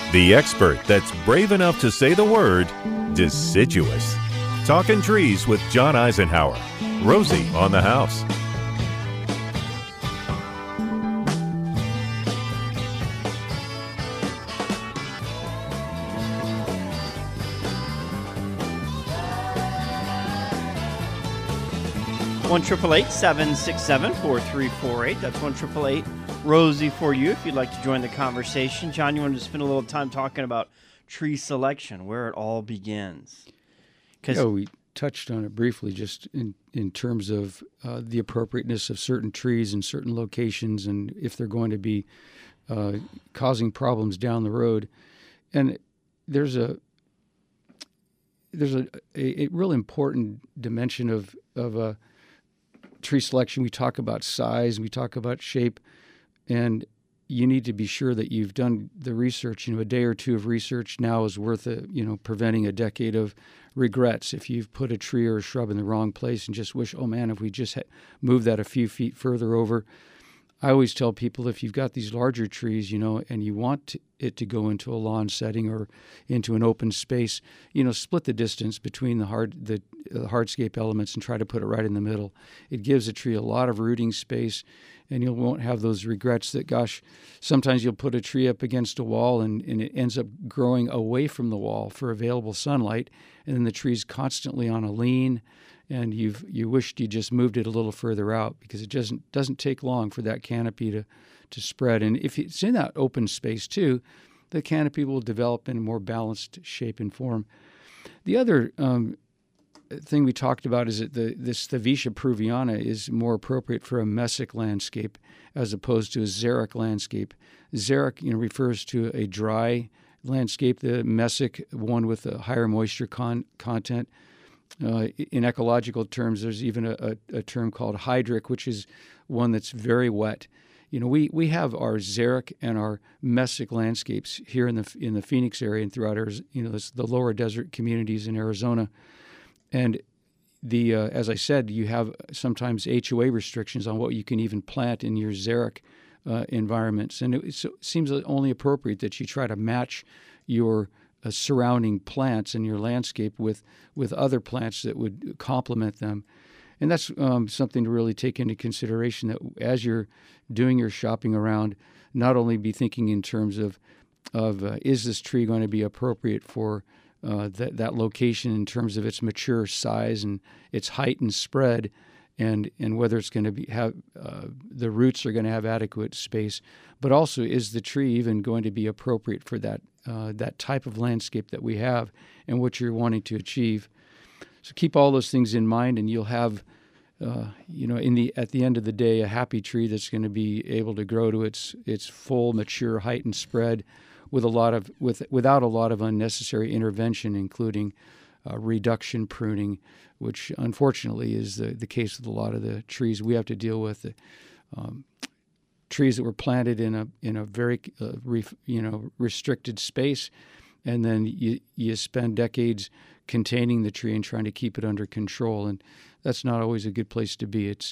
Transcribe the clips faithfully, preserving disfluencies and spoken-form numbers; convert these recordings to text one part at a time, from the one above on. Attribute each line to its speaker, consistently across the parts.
Speaker 1: The expert that's brave enough to say the word deciduous. Talking Trees with John Eisenhower. Rosie on the house.
Speaker 2: one triple eight seven six seven four three four eight. That's one triple eight Rosie for you if you'd like to join the conversation. John, you wanted to spend a little time talking about tree selection, where it all begins.
Speaker 3: Yeah, we touched on it briefly just in, in terms of uh, the appropriateness of certain trees in certain locations and if they're going to be uh, causing problems down the road. And there's a there's a, a, a real important dimension of, of a tree selection. We talk about size, we talk about shape, and you need to be sure that you've done the research. You know, a day or two of research now is worth, a, you know, preventing a decade of regrets. If you've put a tree or a shrub in the wrong place and just wish, oh man, if we just had moved that a few feet further over. I always tell people if you've got these larger trees, you know, and you want it to go into a lawn setting or into an open space, you know, split the distance between the hard the, the hardscape elements and try to put it right in the middle. It gives a tree a lot of rooting space, and you won't have those regrets that, gosh, sometimes you'll put a tree up against a wall and, and it ends up growing away from the wall for available sunlight, and then the tree's constantly on a lean, and you've you wished you just moved it a little further out because it doesn't doesn't take long for that canopy to, to spread. And if it's in that open space too, the canopy will develop in a more balanced shape and form. The other um, thing we talked about is that the this Stevia peruviana is more appropriate for a mesic landscape as opposed to a xeric landscape. Xeric, you know, refers to a dry landscape. The mesic, one with a higher moisture con- content. Uh, in ecological terms, there's even a, a, a term called hydric, which is one that's very wet. You know, we, we have our xeric and our mesic landscapes here in the in the Phoenix area and throughout our, you know, this, the lower desert communities in Arizona. And the uh, as I said, you have sometimes H O A restrictions on what you can even plant in your xeric uh, environments, and it, it seems only appropriate that you try to match your Uh, surrounding plants in your landscape with, with other plants that would complement them. And that's um, something to really take into consideration, that as you're doing your shopping around, not only be thinking in terms of, of uh, is this tree going to be appropriate for uh, that, that location in terms of its mature size and its height and spread, and, and whether it's going to be have uh, the roots are going to have adequate space, but also is the tree even going to be appropriate for that uh, that type of landscape that we have and what you're wanting to achieve. So keep all those things in mind, and you'll have, uh, you know, in the at the end of the day, a happy tree that's going to be able to grow to its its full mature height and spread, with a lot of with without a lot of unnecessary intervention, including uh, reduction, pruning, which unfortunately is the, the case with a lot of the trees we have to deal with. Um, trees that were planted in a in a very uh, ref, you know restricted space, and then you you spend decades containing the tree and trying to keep it under control, and that's not always a good place to be. It's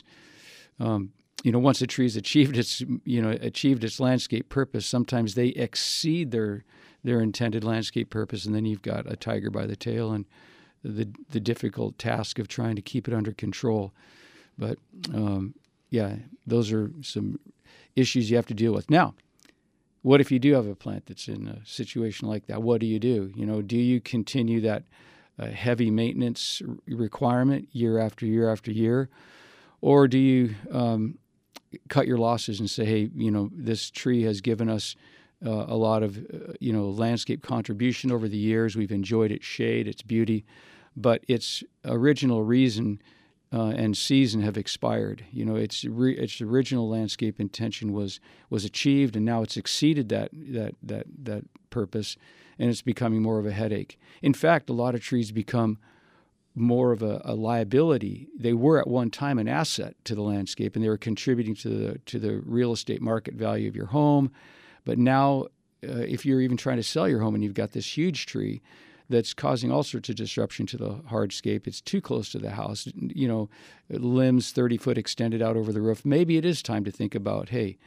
Speaker 3: um, you know once a tree's achieved its you know achieved its landscape purpose, sometimes they exceed their their intended landscape purpose, and then you've got a tiger by the tail and the the difficult task of trying to keep it under control. But um, yeah, those are some issues you have to deal with. Now, what if you do have a plant that's in a situation like that? What do you do? You know, do you continue that uh, heavy maintenance requirement year after year after year, or do you um, cut your losses and say, hey, you know, this tree has given us uh, a lot of uh, you know landscape contribution over the years. We've enjoyed its shade, its beauty, but its original reason Uh, and season have expired. You know, its re- its original landscape intention was was achieved, and now it's exceeded that that that that purpose, and it's becoming more of a headache. In fact, a lot of trees become more of a, a liability. They were at one time an asset to the landscape, and they were contributing to the to the real estate market value of your home. But now, uh, if you're even trying to sell your home and you've got this huge tree that's causing all sorts of disruption to the hardscape, it's too close to the house, you know, limbs thirty foot extended out over the roof, maybe it is time to think about, hey,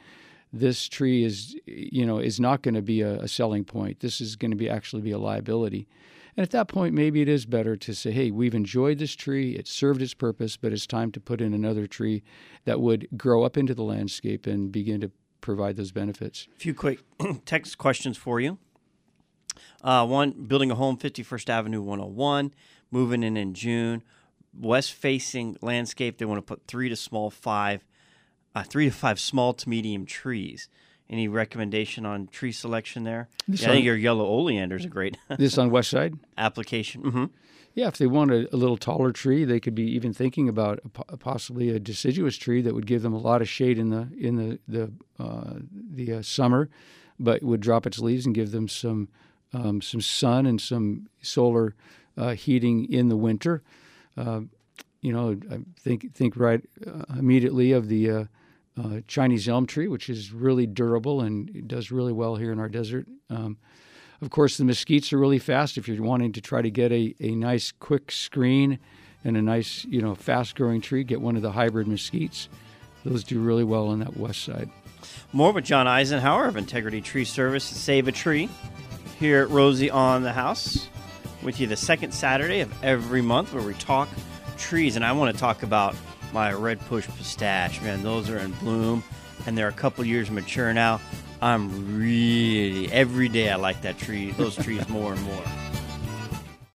Speaker 3: this tree is, you know, is not going to be a, a selling point. This is going to be actually be a liability. And at that point, maybe it is better to say, hey, we've enjoyed this tree. It served its purpose, but it's time to put in another tree that would grow up into the landscape and begin to provide those benefits.
Speaker 2: A few quick text questions for you. Uh, one, building a home, fifty-first Avenue one oh one, moving in in June. West-facing landscape, they want to put three to small five, uh, three to five small to medium trees. Any recommendation on tree selection there? Yeah, I think your yellow oleanders are great.
Speaker 3: This on West Side?
Speaker 2: Application. Mm-hmm.
Speaker 3: Yeah, if they want a, a little taller tree, they could be even thinking about a, possibly a deciduous tree that would give them a lot of shade in the in the the uh, the uh, summer, but would drop its leaves and give them some um, some sun and some solar uh, heating in the winter. Uh, you know, I think think right uh, immediately of the uh, uh, Chinese elm tree, which is really durable and it does really well here in our desert. Um, Of course, the mesquites are really fast. If you're wanting to try to get a, a nice quick screen and a nice, you know, fast-growing tree, get one of the hybrid mesquites. Those do really well on that west side.
Speaker 2: More with John Eisenhower of Integrity Tree Service, Save a Tree, here at Rosie on the House, with you the second Saturday of every month where we talk trees. And I want to talk about my Red Push pistache. Man, those are in bloom, and they're a couple years mature now. I'm really, every day I like that tree, those trees more and more.